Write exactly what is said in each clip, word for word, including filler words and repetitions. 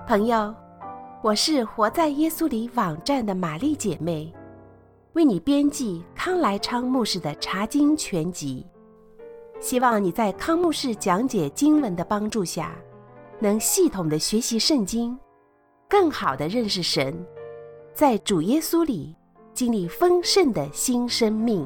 朋友，我是活在耶稣里网站的玛丽姐妹，为你编辑康来昌牧师的查经全集，希望你在康牧师讲解经文的帮助下，能系统的学习圣经，更好的认识神，在主耶稣里经历丰盛的新生命。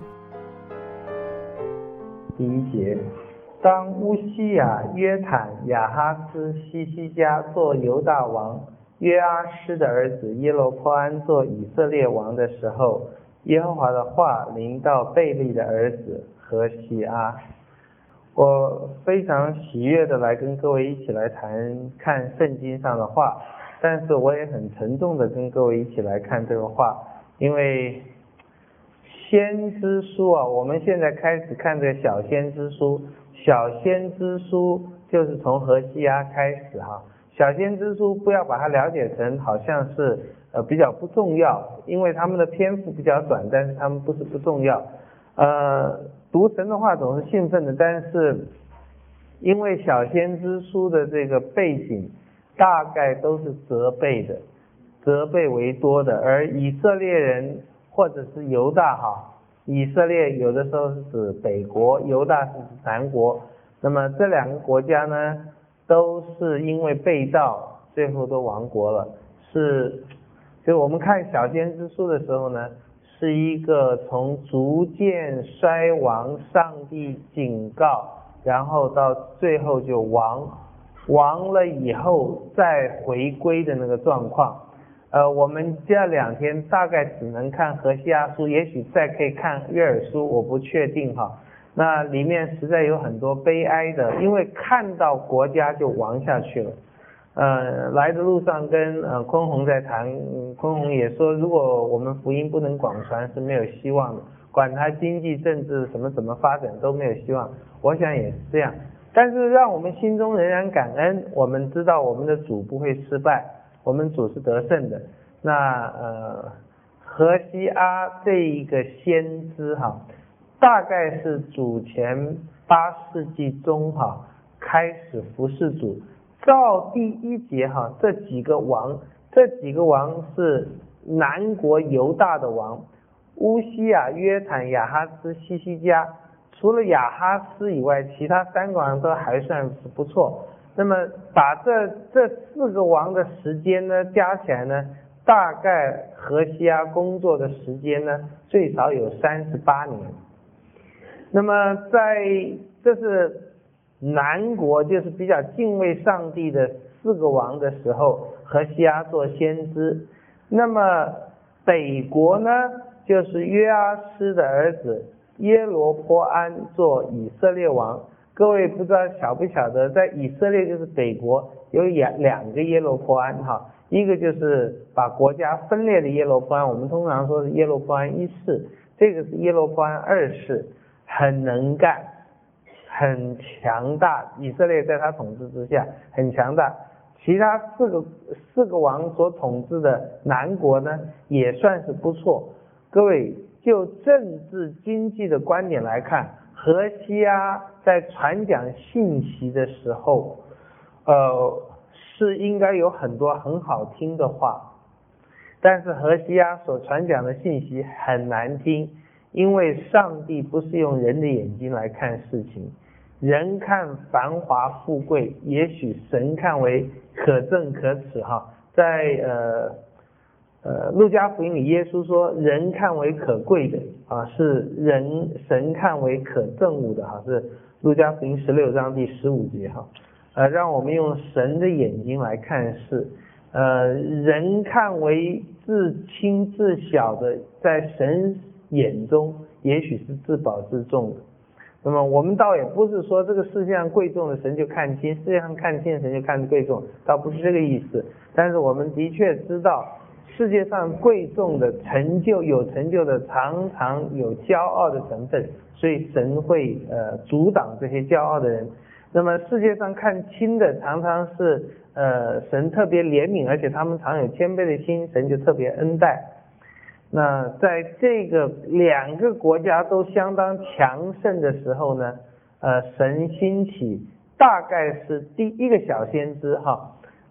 第一节，当乌西雅、约坦、亚哈斯、西西家做犹大王，约阿施的儿子耶罗波安做以色列王的时候，耶和华的话临到贝利的儿子何西阿。我非常喜悦的来跟各位一起来谈看圣经上的话，但是我也很沉重的跟各位一起来看这个话，因为先知书啊，我们现在开始看这个小先知书，小先知书就是从何西阿开始哈。小先知书不要把它了解成好像是呃比较不重要，因为他们的篇幅比较短，但是他们不是不重要。呃，读神的话总是兴奋的，但是因为小先知书的这个背景大概都是责备的，责备为多的，而以色列人或者是犹大哈，以色列有的时候是指北国，犹大是指南国。那么这两个国家呢，都是因为背道，最后都亡国了。是，就我们看小先知书的时候呢，是一个从逐渐衰亡，上帝警告，然后到最后就亡，亡了以后再回归的那个状况。呃，我们这两天大概只能看何西阿书，也许再可以看约珥书，我不确定哈。那里面实在有很多悲哀的，因为看到国家就亡下去了。呃，来的路上跟呃坤宏在谈，嗯、坤宏也说，如果我们福音不能广传是没有希望的，管它经济政治什么怎么发展都没有希望。我想也是这样，但是让我们心中仍然感恩，我们知道我们的主不会失败。我们主是得胜的。那呃，何西阿这一个先知哈，大概是主前八世纪中哈开始服侍主。照第一节哈，这几个王，这几个王是南国犹大的王，乌西雅、约坦、亚哈斯、西西家。除了亚哈斯以外，其他三个王都还算是不错。那么把这这四个王的时间呢加起来呢，大概何西阿工作的时间呢最少有三十八年。那么在这是南国，就是比较敬畏上帝的四个王的时候，何西阿做先知。那么北国呢，就是约阿施的儿子耶罗波安做以色列王。各位不知道晓不晓得，在以色列就是北国有两两个耶罗波安哈，一个就是把国家分裂的耶罗波安，我们通常说是耶罗波安一世，这个是耶罗波安二世，很能干，很强大，以色列在他统治之下很强大。其他四个四个王所统治的南国呢，也算是不错。各位就政治经济的观点来看，何西阿在传讲信息的时候，呃，是应该有很多很好听的话，但是何西阿所传讲的信息很难听，因为上帝不是用人的眼睛来看事情，人看繁华富贵，也许神看为可憎可耻哈。在呃呃路加福音里，耶稣说人看为可贵的啊，是人神看为可憎恶的哈，是路加福音十六章第十五节哈。呃，让我们用神的眼睛来看事，呃，人看为自轻自小的，在神眼中也许是自宝自重的。那么我们倒也不是说这个世界上贵重的神就看轻，世界上看轻的神就看贵重，倒不是这个意思。但是我们的确知道，世界上贵重的成就有成就的常常有骄傲的成分，所以神会呃阻挡这些骄傲的人。那么世界上看轻的常常是呃神特别怜悯，而且他们常有谦卑的心，神就特别恩待。那在这个两个国家都相当强盛的时候呢，呃神兴起大概是第一个小先知哈，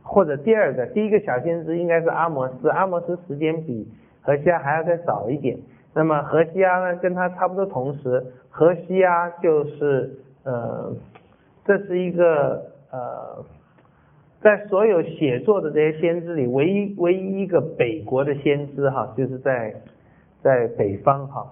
或者第二个，第一个小先知应该是阿摩斯，阿摩斯时间比何西阿还要再早一点。那么何西阿呢，跟他差不多同时，何西阿就是呃，这是一个呃，在所有写作的这些先知里，唯一唯一一个北国的先知哈，就是在在北方哈。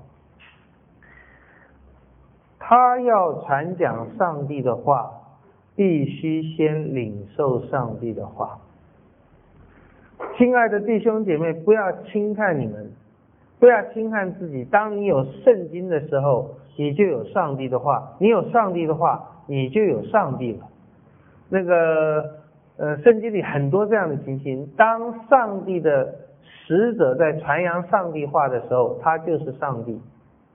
他要传讲上帝的话，必须先领受上帝的话。亲爱的弟兄姐妹，不要轻看你们，不要轻看自己。当你有圣经的时候，你就有上帝的话；你有上帝的话，你就有上帝了。那个呃，圣经里很多这样的情形，当上帝的使者在传扬上帝话的时候，他就是上帝。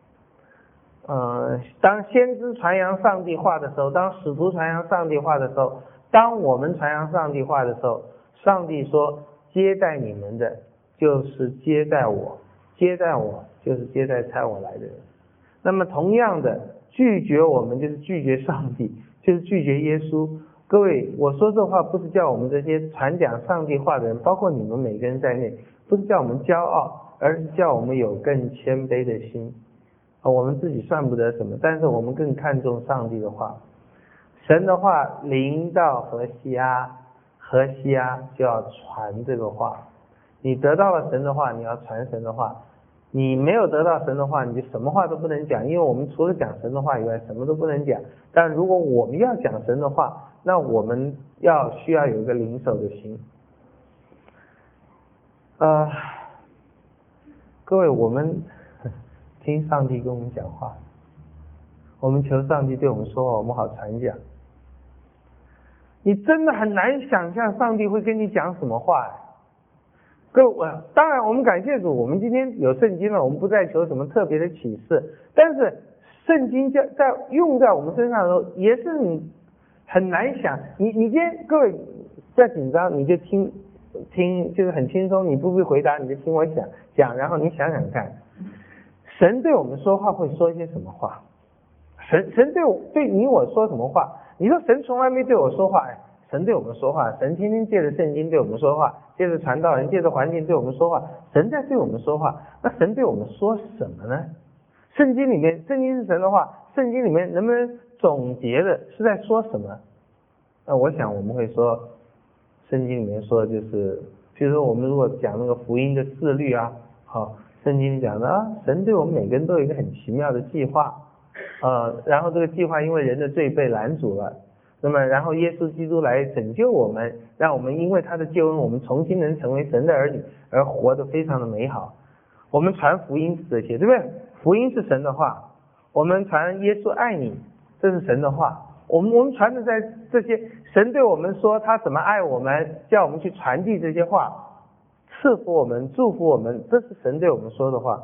呃，当先知传扬上帝话的时候，当使徒传扬上帝话的时候，当我们传扬上帝话的时候，上帝说接待你们的就是接待我，接待我就是接待差我来的人。那么同样的，拒绝我们就是拒绝上帝，就是拒绝耶稣。各位，我说这话不是叫我们这些传讲上帝话的人，包括你们每个人在内，不是叫我们骄傲，而是叫我们有更谦卑的心。我们自己算不得什么，但是我们更看重上帝的话。神的话临到何西阿，何西阿就要传这个话。你得到了神的话，你要传神的话。你没有得到神的话，你就什么话都不能讲，因为我们除了讲神的话以外，什么都不能讲。但如果我们要讲神的话，那我们要需要有一个领受的心。呃，各位，我们听上帝跟我们讲话，我们求上帝对我们说话，我们好传讲。你真的很难想象上帝会跟你讲什么话。各位，当然我们感谢主，我们今天有圣经了，我们不再求什么特别的启示，但是圣经在在用在我们身上的时候，也是你很难想。你你今天各位不要紧张，你就听听，就是很轻松，你不必回答，你就听我讲讲，然后你想想看。神对我们说话会说一些什么话？神神对我对你我说什么话？你说神从来没对我说话，哎，神对我们说话，神天天借着圣经对我们说话，借着传道人，借着环境对我们说话，神在对我们说话。那神对我们说什么呢？圣经里面，圣经是神的话，圣经里面能不能总结的是在说什么？那我想我们会说，圣经里面说的就是，比如说我们如果讲那个福音的四律啊，好。圣经讲的啊，神对我们每个人都有一个很奇妙的计划，呃，然后这个计划因为人的罪被拦阻了，那么然后耶稣基督来拯救我们，让我们因为他的救恩，我们重新能成为神的儿女，而活得非常的美好。我们传福音是这些，对不对？福音是神的话，我们传耶稣爱你，这是神的话。我们我们传的在这些，神对我们说他怎么爱我们，叫我们去传递这些话。赐福我们，祝福我们，这是神对我们说的话，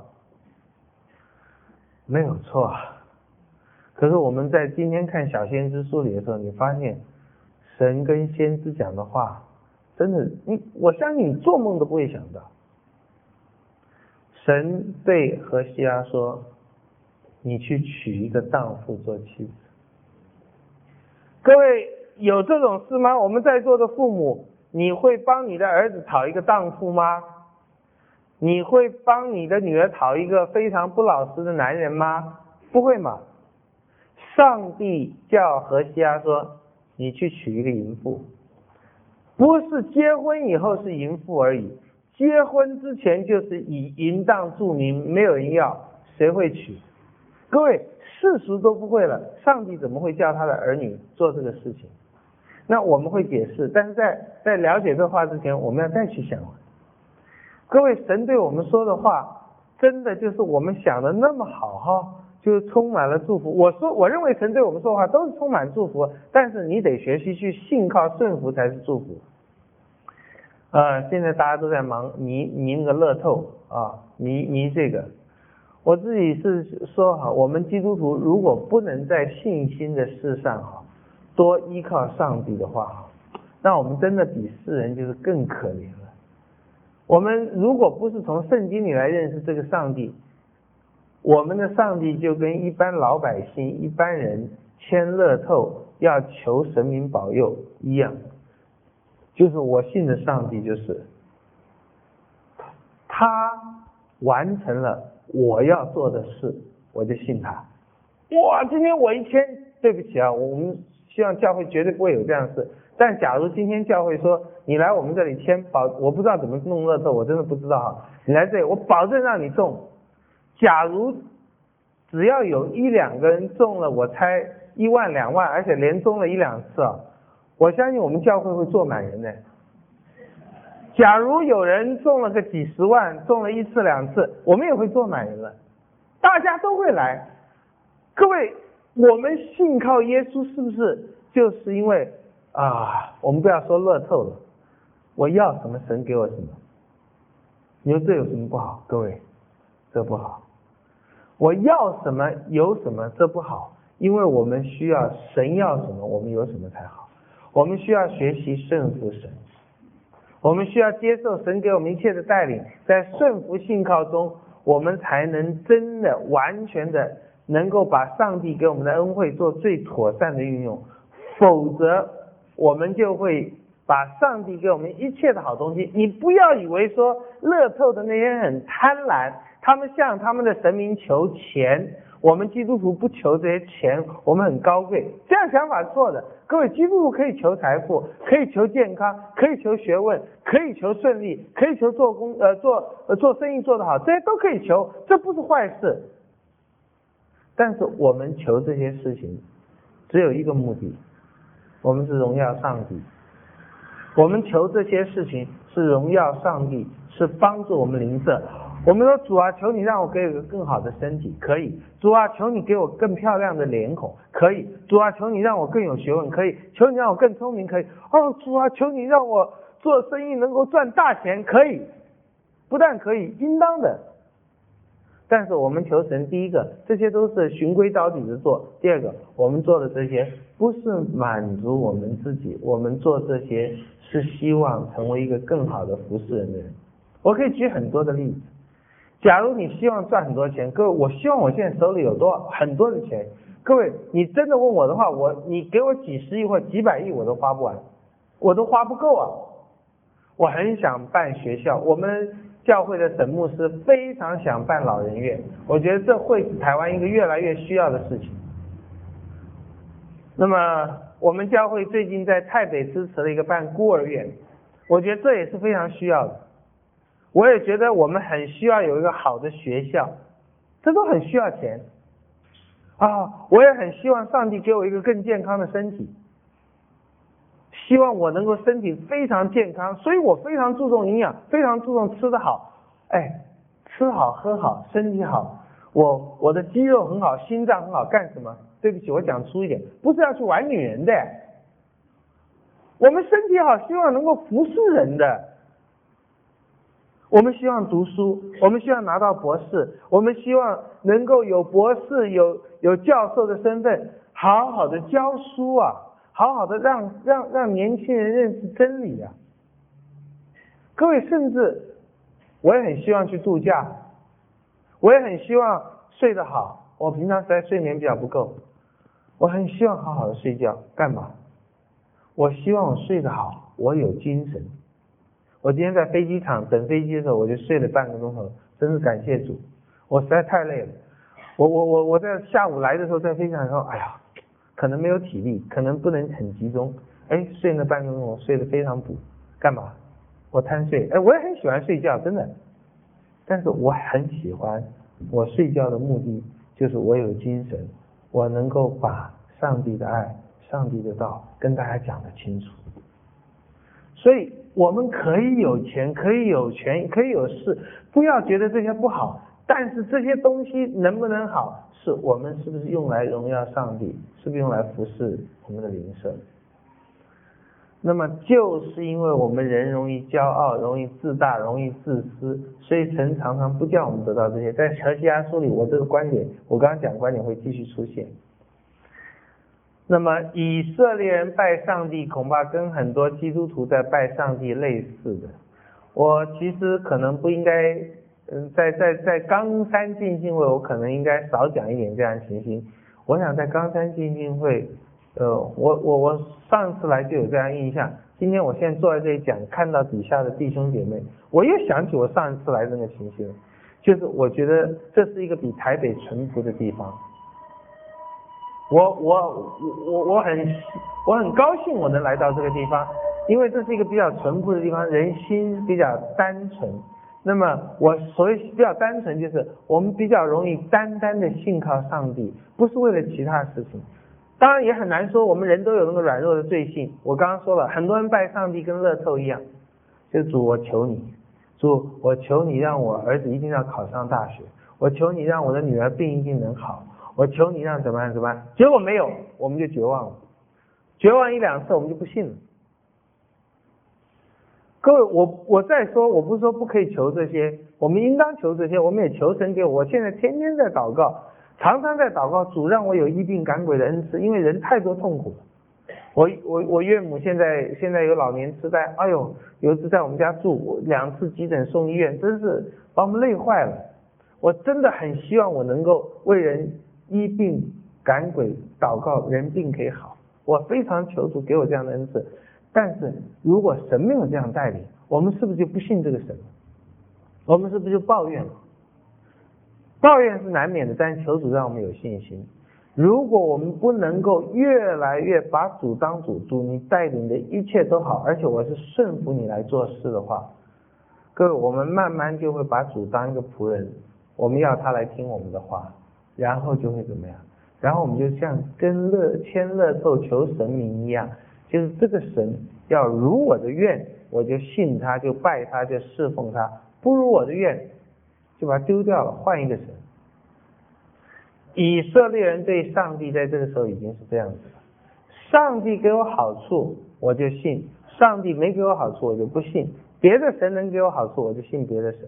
没有错。可是我们在今天看小先知书里的时候，你发现神跟先知讲的话，真的，你我相信你做梦都不会想到。神对何西阿说：“你去娶一个荡妇做妻子。”各位有这种事吗？我们在座的父母。你会帮你的儿子讨一个荡妇吗？你会帮你的女儿讨一个非常不老实的男人吗？不会嘛。上帝叫何西阿说，你去娶一个淫妇，不是结婚以后是淫妇而已，结婚之前就是以淫荡著名，没有人要，谁会娶？各位世俗都不会了，上帝怎么会叫他的儿女做这个事情？那我们会解释，但是在在了解这话之前，我们要再去想。各位，神对我们说的话，真的就是我们想的那么好哈，就是充满了祝福。我说，我认为神对我们说的话都是充满祝福，但是你得学习去信靠顺服才是祝福。呃，现在大家都在忙迷迷那个乐透啊，迷迷这个。我自己是说哈，我们基督徒如果不能在信心的事上哈，多依靠上帝的话，那我们真的比世人就是更可怜了。我们如果不是从圣经里来认识这个上帝，我们的上帝就跟一般老百姓、一般人签乐透要求神明保佑一样。 就是我信的上帝，就是他完成了我要做的事，我就信他。哇，今天我一天，对不起啊，我们希望教会绝对不会有这样的事。但假如今天教会说你来我们这里签保，我不知道怎么弄乐透，我真的不知道哈。你来这里，我保证让你中。假如只要有一两个人中了，我猜一万两万，而且连中了一两次啊，我相信我们教会会坐满人的。假如有人中了个几十万，中了一次两次，我们也会坐满人了，大家都会来。各位，我们信靠耶稣是不是就是因为啊，我们不要说乐透了，我要什么神给我什么？你说这有什么不好？各位，这不好。我要什么有什么，这不好，因为我们需要神要什么，我们有什么才好。我们需要学习顺服神，我们需要接受神给我们一切的带领，在顺服信靠中，我们才能真的完全的能够把上帝给我们的恩惠做最妥善的运用，否则我们就会把上帝给我们一切的好东西，你不要以为说乐透的那些人很贪婪，他们向他们的神明求钱，我们基督徒不求这些钱，我们很高贵，这样想法是错的。各位，基督徒可以求财富，可以求健康，可以求学问，可以求顺利，可以求做工呃做呃做生意做得好，这些都可以求，这不是坏事。但是我们求这些事情只有一个目的，我们是荣耀上帝。我们求这些事情是荣耀上帝，是帮助我们灵舍。我们说主啊，求你让我给我一个更好的身体，可以。主啊，求你给我更漂亮的脸孔，可以。主啊，求你让我更有学问，可以。求你让我更聪明，可以。哦，主啊，求你让我做生意能够赚大钱，可以。不但可以，应当的。但是我们求神，第一个，这些都是循规蹈矩的做；第二个，我们做的这些不是满足我们自己，我们做这些是希望成为一个更好的服侍人的人。我可以举很多的例子。假如你希望赚很多钱，各位，我希望我现在手里有多少很多的钱。各位，你真的问我的话，我你给我几十亿或几百亿，我都花不完，我都花不够啊。我很想办学校，我们教会的沈牧师非常想办老人院，我觉得这会是台湾一个越来越需要的事情。那么我们教会最近在台北支持了一个办孤儿院，我觉得这也是非常需要的。我也觉得我们很需要有一个好的学校，这都很需要钱啊！我也很希望上帝给我一个更健康的身体，希望我能够身体非常健康，所以我非常注重营养，非常注重吃得好。哎，吃好喝好，身体好，我我的肌肉很好，心脏很好，干什么？对不起，我讲粗一点，不是要去玩女人的。我们身体好，希望能够服侍人的。我们希望读书，我们希望拿到博士，我们希望能够有博士有有教授的身份，好好的教书啊，好好的让让让年轻人认识真理啊。各位，甚至我也很希望去度假，我也很希望睡得好，我平常实在睡眠比较不够，我很希望好好的睡觉。干嘛？我希望我睡得好，我有精神。我今天在飞机场等飞机的时候，我就睡了半个钟头，真是感谢主，我实在太累了。我我我我在下午来的时候，在飞机场说，哎呀，可能没有体力，可能不能很集中。哎，睡了半个钟头，睡得非常补。干嘛？我贪睡。哎，我也很喜欢睡觉，真的。但是我很喜欢，我睡觉的目的就是我有精神，我能够把上帝的爱、上帝的道跟大家讲得清楚。所以我们可以有钱，可以有权，可以有势，不要觉得这些不好，但是这些东西能不能好，是我们是不是用来荣耀上帝，是不是用来服侍我们的灵舍。那么就是因为我们人容易骄傲，容易自大，容易自私，所以神常常不叫我们得到这些。在何西阿书里，我这个观点，我刚刚讲的观点会继续出现。那么以色列人拜上帝恐怕跟很多基督徒在拜上帝类似的。我其实可能不应该嗯在在在冈山浸信会，我可能应该少讲一点这样的情形。我想在冈山浸信会呃我我我稍上次来就有这样印象。今天我现在坐在这里讲，看到底下的弟兄姐妹，我又想起我上一次来的那个情形，就是我觉得这是一个比台北淳朴的地方。我我我我很我很高兴我能来到这个地方，因为这是一个比较淳朴的地方，人心比较单纯。那么我所谓比较单纯，就是我们比较容易单单的信靠上帝，不是为了其他事情。当然也很难说，我们人都有那个软弱的罪性。我刚刚说了，很多人拜上帝跟乐透一样，就主我求你，主我求你让我儿子一定要考上大学，我求你让我的女儿病一定能好，我求你让怎么样怎么样，结果没有，我们就绝望了，绝望一两次我们就不信了。各位，我我再说，我不是说不可以求这些，我们应当求这些，我们也求神给我。我现在天天在祷告，常常在祷告，主让我有医病赶鬼的恩赐，因为人太多痛苦了。我我我岳母现在现在有老年痴呆，哎呦，有一次在我们家住，两次急诊送医院，真是把我们累坏了。我真的很希望我能够为人医病赶鬼祷告，人病可以好。我非常求主给我这样的恩赐。但是如果神没有这样带领，我们是不是就不信这个神？我们是不是就抱怨了？抱怨是难免的，但求主让我们有信心。如果我们不能够越来越把主当主，主你带领的一切都好，而且我是顺服你来做事的话，各位，我们慢慢就会把主当一个仆人，我们要他来听我们的话，然后就会怎么样？然后我们就像跟乐签乐透求神明一样，就是这个神要如我的愿，我就信他，就拜他，就侍奉他；不如我的愿，就把它丢掉了，换一个神。以色列人对上帝在这个时候已经是这样子了：上帝给我好处，我就信；上帝没给我好处，我就不信。别的神能给我好处，我就信别的神。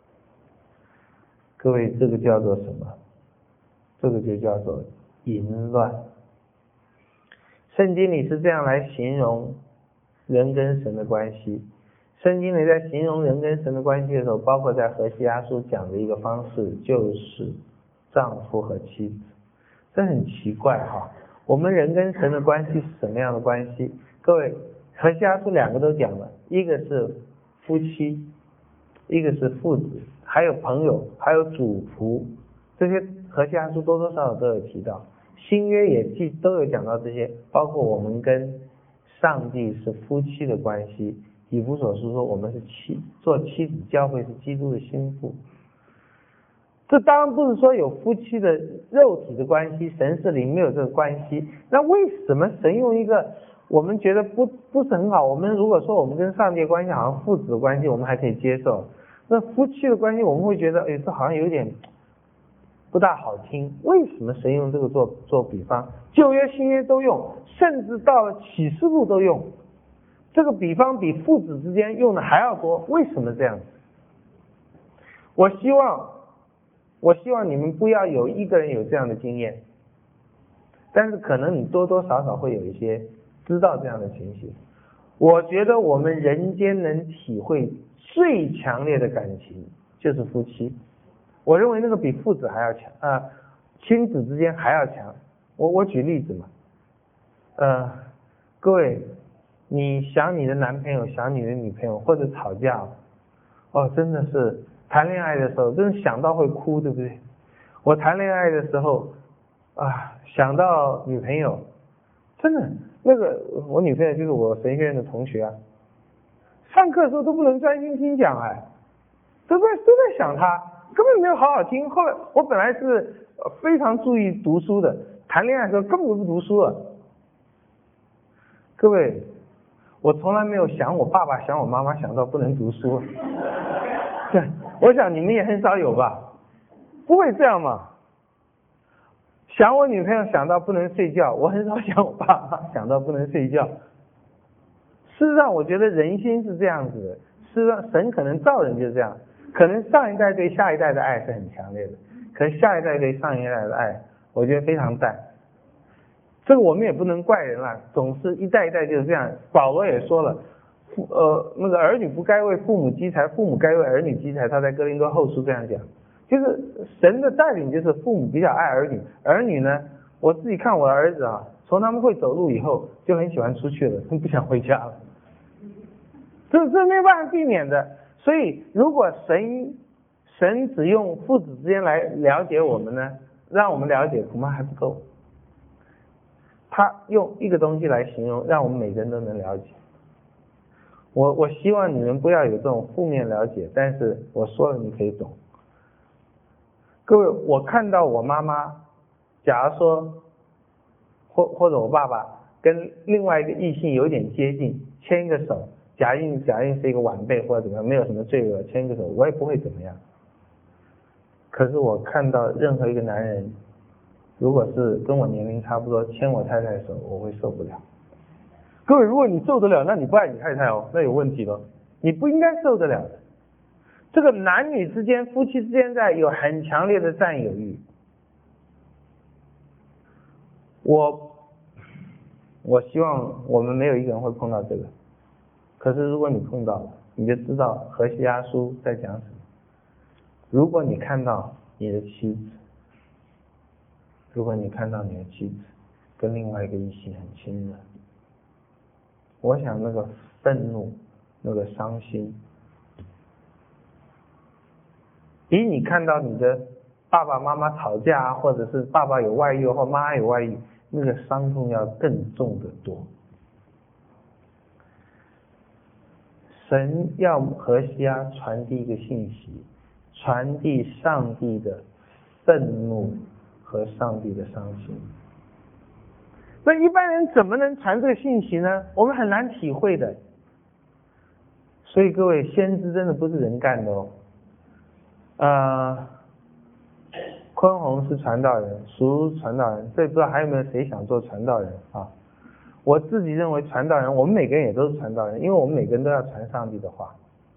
各位，这个叫做什么？这个就叫做淫乱。圣经里是这样来形容人跟神的关系。圣经里在形容人跟神的关系的时候，包括在何西阿书讲的一个方式，就是丈夫和妻子。这很奇怪哈，我们人跟神的关系是什么样的关系？各位，何西阿书两个都讲了，一个是夫妻，一个是父子，还有朋友，还有主仆，这些何西阿书多多少少都有提到。新约也记都有讲到这些，包括我们跟上帝是夫妻的关系。以弗所书说我们是妻，做妻子，教会是基督的心腹。这当然不是说有夫妻的肉体的关系，神是灵没有这个关系。那为什么神用一个我们觉得不不是很好？我们如果说我们跟上帝的关系好像父子的关系，我们还可以接受。那夫妻的关系，我们会觉得，哎，这好像有点不大好听。为什么神用这个做做比方？旧约新约都用，甚至到了启示录都用。这个比方比父子之间用的还要多，为什么这样子？我希望我希望你们不要有一个人有这样的经验，但是可能你多多少少会有一些知道这样的情形。我觉得我们人间能体会最强烈的感情就是夫妻，我认为那个比父子还要强啊、呃，亲子之间还要强。我我举例子嘛，呃，各位，你想你的男朋友，想你的女朋友，或者吵架，哦，真的是谈恋爱的时候，真的想到会哭，对不对？我谈恋爱的时候啊，想到女朋友，真的那个我女朋友就是我神学院的同学啊，上课的时候都不能专心听讲，哎，都在都在想她，根本没有好好听。后来我本来是非常注意读书的，谈恋爱的时候根本就不读书了。各位，我从来没有想我爸爸想我妈妈想到不能读书。对，我想你们也很少有吧？不会这样嘛？想我女朋友想到不能睡觉，我很少想我爸妈想到不能睡觉。事实上我觉得人心是这样子的，事实上神可能造人就是这样，可能上一代对下一代的爱是很强烈的，可是下一代对上一代的爱我觉得非常淡。这个我们也不能怪人了，总是一代一代就是这样。保罗也说了，父呃那个儿女不该为父母积财，父母该为儿女积财，他在哥林多后书这样讲。就是神的带领，就是父母比较爱儿女，儿女呢，我自己看我的儿子啊， 从他们会走路以后就很喜欢出去了，不想回家了。这这没有办法避免的。所以如果神神只用父子之间来了解我们呢，让我们了解恐怕还不够。他用一个东西来形容，让我们每个人都能了解。我我希望你们不要有这种负面了解，但是我说了你可以懂。各位，我看到我妈妈，假如说或或者我爸爸跟另外一个异性有点接近，牵一个手，假定假定是一个晚辈或者怎么样，没有什么罪恶，牵一个手我也不会怎么样。可是我看到任何一个男人，如果是跟我年龄差不多牵我太太的手，我会受不了。各位，如果你受得了，那你不爱你太太哦，那有问题了。你不应该受得了的。这个男女之间、夫妻之间在有很强烈的占有欲。我我希望我们没有一个人会碰到这个。可是如果你碰到了，你就知道何西阿书在讲什么。如果你看到你的妻子，如果你看到你的妻子跟另外一个异性很亲热，我想那个愤怒，那个伤心，比你看到你的爸爸妈妈吵架，或者是爸爸有外遇或妈妈有外遇，那个伤痛要更重得多。神要何西阿传递一个信息，传递上帝的愤怒和上帝的伤心。那一般人怎么能传这个信息呢？我们很难体会的。所以各位，先知真的不是人干的哦。呃，坤宏是传道人，叔传道人，这不知道还有没有谁想做传道人啊？我自己认为传道人，我们每个人也都是传道人，因为我们每个人都要传上帝的话。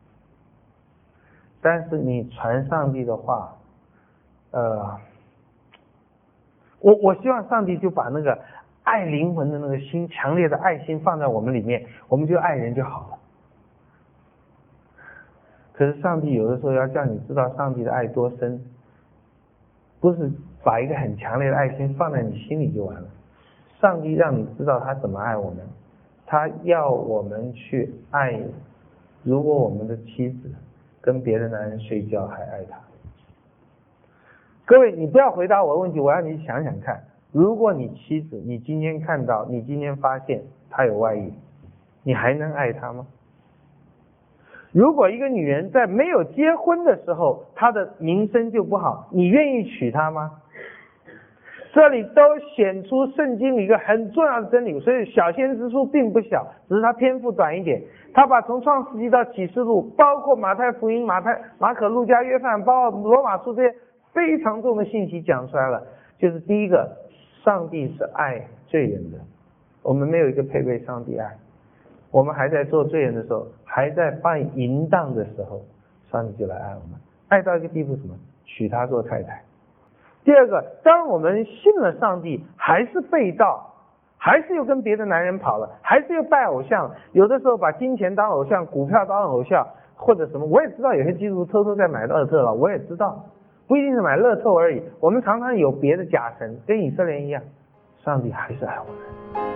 但是你传上帝的话，呃，我我希望上帝就把那个爱灵魂的那个心，强烈的爱心放在我们里面，我们就爱人就好了。可是上帝有的时候要叫你知道上帝的爱多深，不是把一个很强烈的爱心放在你心里就完了。上帝让你知道他怎么爱我们，他要我们去爱。如果我们的妻子跟别的男人睡觉还爱他，各位，你不要回答我的问题，我要你想想看，如果你妻子，你今天看到，你今天发现她有外遇，你还能爱她吗？如果一个女人在没有结婚的时候，她的名声就不好，你愿意娶她吗？这里都显出圣经里一个很重要的真理，所以小先知书并不小，只是它篇幅短一点。他把从创世纪到启示录，包括马太福音、马太、马可、路加、约翰，包括罗马书这些非常重的信息讲出来了。就是第一个，上帝是爱罪人的，我们没有一个配备上帝爱。我们还在做罪人的时候，还在犯淫荡的时候，上帝就来爱我们，爱到一个地步，什么？娶她做太太。第二个，当我们信了上帝，还是背道，还是又跟别的男人跑了，还是又拜偶像，有的时候把金钱当偶像，股票当偶像，或者什么，我也知道有些基督徒偷偷在买乐透了，我也知道，不一定是买乐透而已，我们常常有别的假神，跟以色列一样，上帝还是爱我们。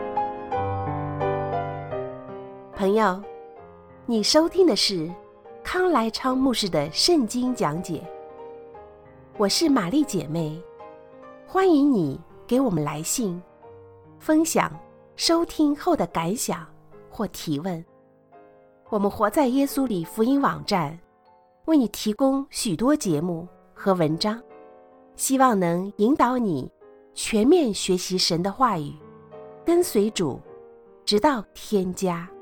朋友，你收听的是康来昌牧师的圣经讲解。我是玛丽姐妹，欢迎你给我们来信，分享收听后的感想或提问。我们活在耶稣里福音网站为你提供许多节目和文章，希望能引导你全面学习神的话语，跟随主，直到天家。